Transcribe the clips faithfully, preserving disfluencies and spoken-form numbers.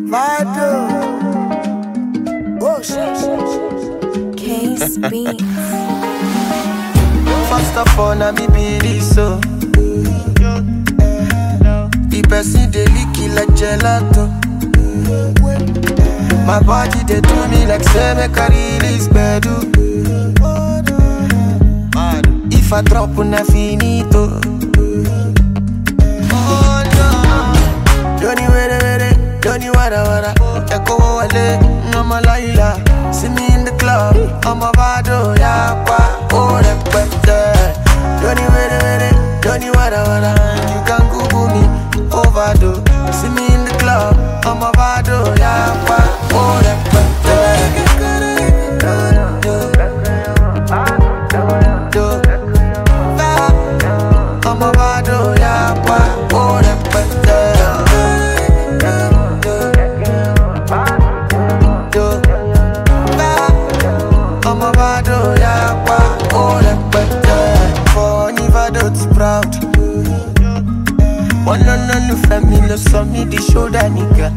Vado. Oh shit. Case Beats. First of all, na me be this so. The person dey lick it like gelato. My body they do me like say make I release bedu. If I drop una finito. Oh no, don't you wait wait, don't you wada wada. Echo wale, no malaila. See me in the club, I'm a vado yakwa. Oh repete, don't you wait wait, don't you wada wada. You can Google me, overdose. See me in the club, I'm a vado yakwa. Oh repete. I'm a vado yakwa. Oh repete. I'm a vado yakwa. Oh repete. For Nivado it's proud. One on one family, so me the shoulder nigga.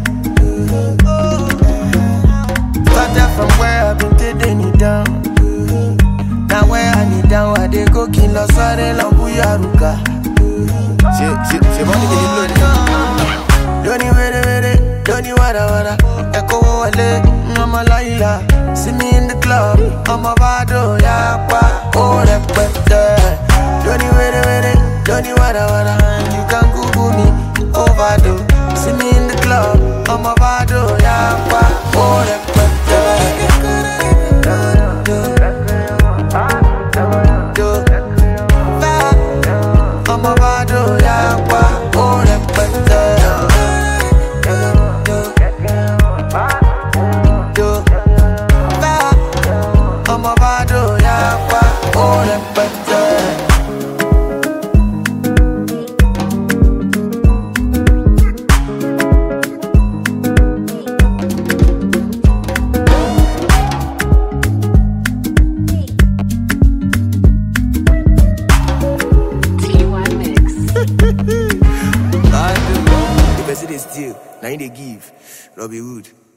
Started from where I've been taking it down. Now where I need down, I dey go kill us all la buyaruka. C'est c'est c'est bon de l'autre. Don't you wait wait, don't you wada wada. Echo wale, no malaila. See me in the club, I'm a vado yakwa. Oh repete. Don't you wait wait, don't you wada wada. You can Google me, overdose. See me in the club, I'm a vado yakwa. Oh repete. I'm a vado yakwa. Oh repete. I'm a vado yakwa. Oh repete. The person they steal, now they give. Robbie Wood.